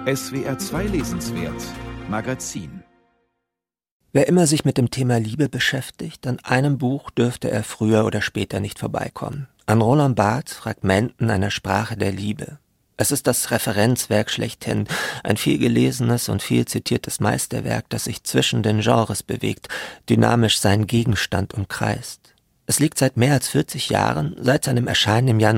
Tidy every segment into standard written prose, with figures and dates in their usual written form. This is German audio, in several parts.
SWR 2 Lesenswert Magazin. Wer immer sich mit dem Thema Liebe beschäftigt, an einem Buch dürfte er früher oder später nicht vorbeikommen. An Roland Barthes Fragmenten einer Sprache der Liebe. Es ist das Referenzwerk schlechthin, ein viel gelesenes und viel zitiertes Meisterwerk, das sich zwischen den Genres bewegt, dynamisch seinen Gegenstand umkreist. Es liegt seit mehr als 40 Jahren, seit seinem Erscheinen im Jahr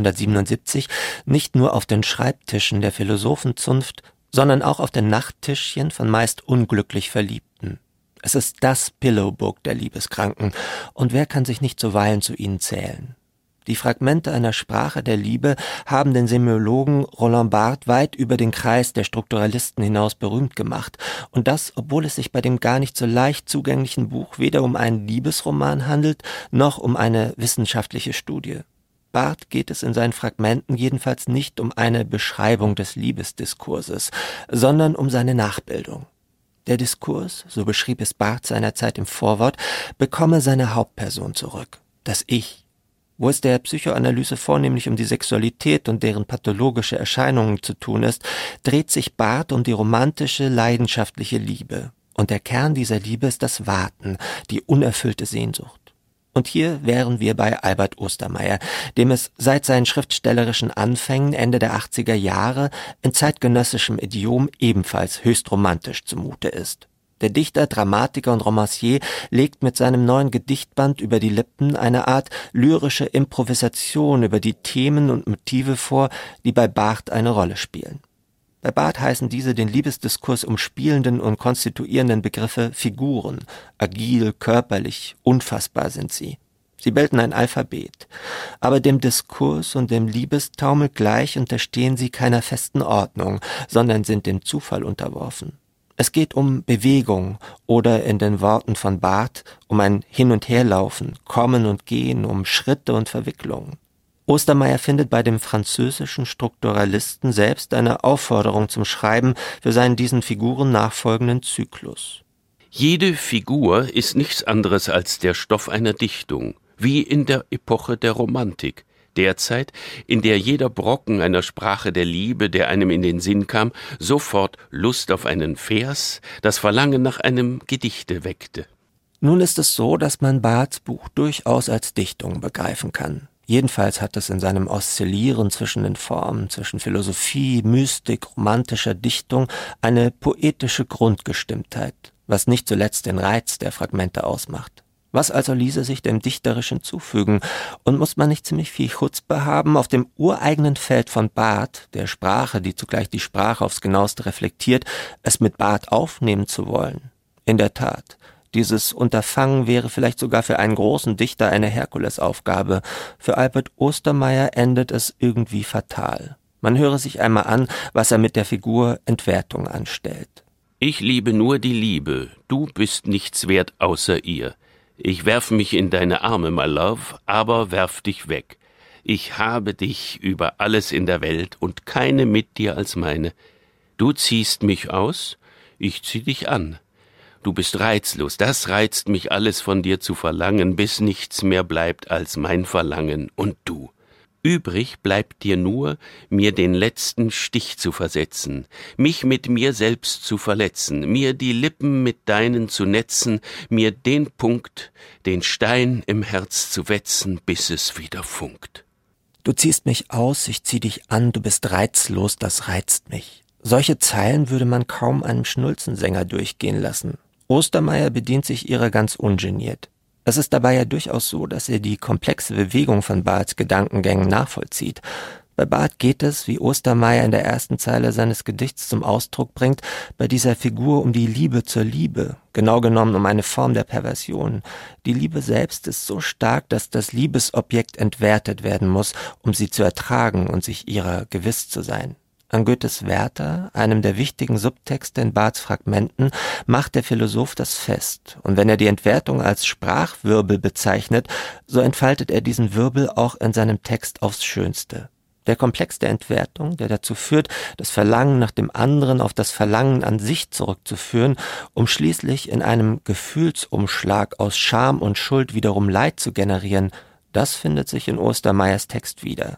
1977, nicht nur auf den Schreibtischen der Philosophenzunft, sondern auch auf den Nachttischchen von meist unglücklich Verliebten. Es ist das Pillowbook der Liebeskranken, und wer kann sich nicht zuweilen zu ihnen zählen? Die Fragmente einer Sprache der Liebe haben den Semiologen Roland Barthes weit über den Kreis der Strukturalisten hinaus berühmt gemacht. Und das, obwohl es sich bei dem gar nicht so leicht zugänglichen Buch weder um einen Liebesroman handelt, noch um eine wissenschaftliche Studie. Barthes geht es in seinen Fragmenten jedenfalls nicht um eine Beschreibung des Liebesdiskurses, sondern um seine Nachbildung. Der Diskurs, so beschrieb es Barthes seinerzeit im Vorwort, bekomme seine Hauptperson zurück, das Ich. Wo es der Psychoanalyse vornehmlich um die Sexualität und deren pathologische Erscheinungen zu tun ist, dreht sich Barthes um die romantische, leidenschaftliche Liebe. Und der Kern dieser Liebe ist das Warten, die unerfüllte Sehnsucht. Und hier wären wir bei Albert Ostermeyer, dem es seit seinen schriftstellerischen Anfängen Ende der 80er Jahre in zeitgenössischem Idiom ebenfalls höchst romantisch zumute ist. Der Dichter, Dramatiker und Romancier legt mit seinem neuen Gedichtband über die Lippen eine Art lyrische Improvisation über die Themen und Motive vor, die bei Barthes eine Rolle spielen. Bei Barthes heißen diese den Liebesdiskurs umspielenden und konstituierenden Begriffe Figuren. Agil, körperlich, unfassbar sind sie. Sie bilden ein Alphabet. Aber dem Diskurs und dem Liebestaumel gleich unterstehen sie keiner festen Ordnung, sondern sind dem Zufall unterworfen. Es geht um Bewegung oder in den Worten von Barthes um ein Hin- und Herlaufen, Kommen und Gehen, um Schritte und Verwicklungen. Ostermeyer findet bei dem französischen Strukturalisten selbst eine Aufforderung zum Schreiben für seinen diesen Figuren nachfolgenden Zyklus. Jede Figur ist nichts anderes als der Stoff einer Dichtung, wie in der Epoche der Romantik. Derzeit, in der jeder Brocken einer Sprache der Liebe, der einem in den Sinn kam, sofort Lust auf einen Vers, das Verlangen nach einem Gedichte weckte. Nun ist es so, dass man Barths Buch durchaus als Dichtung begreifen kann. Jedenfalls hat es in seinem Oszillieren zwischen den Formen, zwischen Philosophie, Mystik, romantischer Dichtung eine poetische Grundgestimmtheit, was nicht zuletzt den Reiz der Fragmente ausmacht. Was also ließe sich dem Dichterischen zufügen? Und muss man nicht ziemlich viel Chutzpe haben, auf dem ureigenen Feld von Barthes, der Sprache, die zugleich die Sprache aufs Genaueste reflektiert, es mit Barthes aufnehmen zu wollen? In der Tat, dieses Unterfangen wäre vielleicht sogar für einen großen Dichter eine Herkulesaufgabe. Für Albert Ostermeyer endet es irgendwie fatal. Man höre sich einmal an, was er mit der Figur Entwertung anstellt. Ich liebe nur die Liebe, du bist nichts wert außer ihr. Ich werf mich in deine Arme, my love, aber werf dich weg. Ich habe dich über alles in der Welt und keine mit dir als meine. Du ziehst mich aus, ich zieh dich an. Du bist reizlos, das reizt mich alles von dir zu verlangen, bis nichts mehr bleibt als mein Verlangen und du. Übrig bleibt dir nur, mir den letzten Stich zu versetzen, mich mit mir selbst zu verletzen, mir die Lippen mit deinen zu netzen, mir den Punkt, den Stein im Herz zu wetzen, bis es wieder funkt. Du ziehst mich aus, ich zieh dich an, du bist reizlos, das reizt mich. Solche Zeilen würde man kaum einem Schnulzensänger durchgehen lassen. Ostermeyer bedient sich ihrer ganz ungeniert. Es ist dabei ja durchaus so, dass er die komplexe Bewegung von Barths Gedankengängen nachvollzieht. Bei Barthes geht es, wie Ostermeyer in der ersten Zeile seines Gedichts zum Ausdruck bringt, bei dieser Figur um die Liebe zur Liebe, genau genommen um eine Form der Perversion. Die Liebe selbst ist so stark, dass das Liebesobjekt entwertet werden muss, um sie zu ertragen und sich ihrer gewiss zu sein. An Goethes Werther, einem der wichtigen Subtexte in Barths Fragmenten, macht der Philosoph das fest. Und wenn er die Entwertung als Sprachwirbel bezeichnet, so entfaltet er diesen Wirbel auch in seinem Text aufs Schönste. Der Komplex der Entwertung, der dazu führt, das Verlangen nach dem anderen auf das Verlangen an sich zurückzuführen, um schließlich in einem Gefühlsumschlag aus Scham und Schuld wiederum Leid zu generieren, das findet sich in Ostermeyers Text wieder.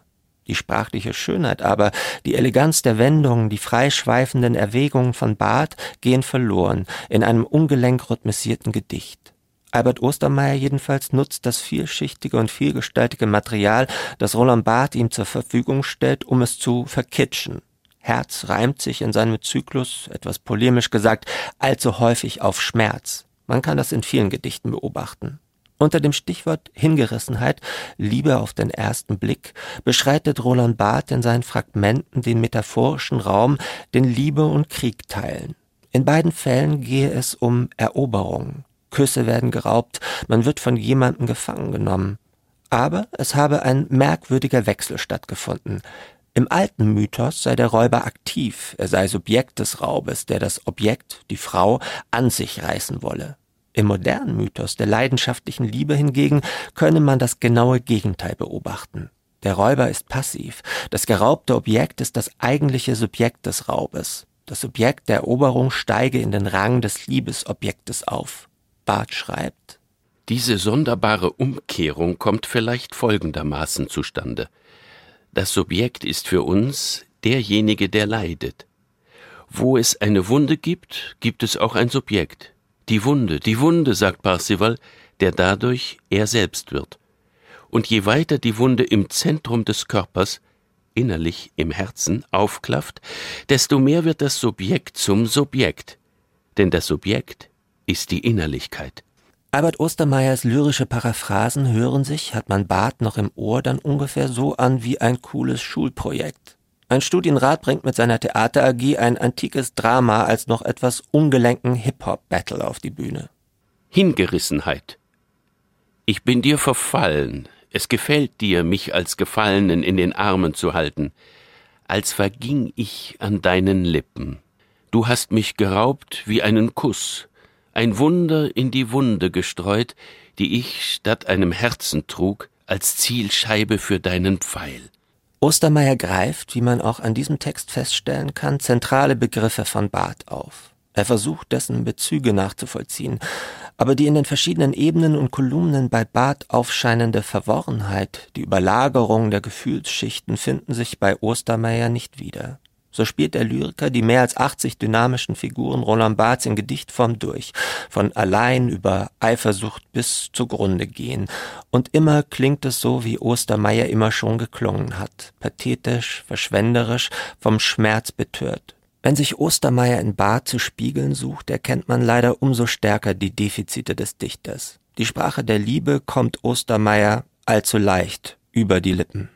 Die sprachliche Schönheit aber, die Eleganz der Wendungen, die freischweifenden Erwägungen von Barth gehen verloren in einem ungelenk rhythmisierten Gedicht. Albert Ostermeyer jedenfalls nutzt das vielschichtige und vielgestaltige Material, das Roland Barthes ihm zur Verfügung stellt, um es zu verkitschen. Herz reimt sich in seinem Zyklus, etwas polemisch gesagt, allzu häufig auf Schmerz. Man kann das in vielen Gedichten beobachten. Unter dem Stichwort Hingerissenheit, Liebe auf den ersten Blick, beschreitet Roland Barthes in seinen Fragmenten den metaphorischen Raum, den Liebe und Krieg teilen. In beiden Fällen gehe es um Eroberung. Küsse werden geraubt, man wird von jemandem gefangen genommen. Aber es habe ein merkwürdiger Wechsel stattgefunden. Im alten Mythos sei der Räuber aktiv, er sei Subjekt des Raubes, der das Objekt, die Frau, an sich reißen wolle. Im modernen Mythos der leidenschaftlichen Liebe hingegen könne man das genaue Gegenteil beobachten. Der Räuber ist passiv, das geraubte Objekt ist das eigentliche Subjekt des Raubes. Das Subjekt der Eroberung steige in den Rang des Liebesobjektes auf. Barth schreibt: Diese sonderbare Umkehrung kommt vielleicht folgendermaßen zustande. Das Subjekt ist für uns derjenige, der leidet. Wo es eine Wunde gibt, gibt es auch ein Subjekt. Die Wunde, sagt Parzival, der dadurch er selbst wird. Und je weiter die Wunde im Zentrum des Körpers, innerlich im Herzen, aufklafft, desto mehr wird das Subjekt zum Subjekt. Denn das Subjekt ist die Innerlichkeit. Albert Ostermeyers lyrische Paraphrasen hören sich, hat man Barth noch im Ohr, dann ungefähr so an wie ein cooles Schulprojekt. Ein Studienrat bringt mit seiner Theater AG ein antikes Drama als noch etwas ungelenken Hip-Hop-Battle auf die Bühne. Hingerissenheit. Ich bin dir verfallen. Es gefällt dir, mich als Gefallenen in den Armen zu halten. Als verging ich an deinen Lippen. Du hast mich geraubt wie einen Kuss. Ein Wunder in die Wunde gestreut, die ich statt einem Herzen trug, als Zielscheibe für deinen Pfeil. Ostermeyer greift, wie man auch an diesem Text feststellen kann, zentrale Begriffe von Barth auf. Er versucht, dessen Bezüge nachzuvollziehen, aber die in den verschiedenen Ebenen und Kolumnen bei Barth aufscheinende Verworrenheit, die Überlagerung der Gefühlsschichten finden sich bei Ostermeyer nicht wieder. So spielt der Lyriker die mehr als 80 dynamischen Figuren Roland Barths in Gedichtform durch, von allein über Eifersucht bis zugrunde gehen. Und immer klingt es so, wie Ostermeyer immer schon geklungen hat, pathetisch, verschwenderisch, vom Schmerz betört. Wenn sich Ostermeyer in Barth zu spiegeln sucht, erkennt man leider umso stärker die Defizite des Dichters. Die Sprache der Liebe kommt Ostermeyer allzu leicht über die Lippen.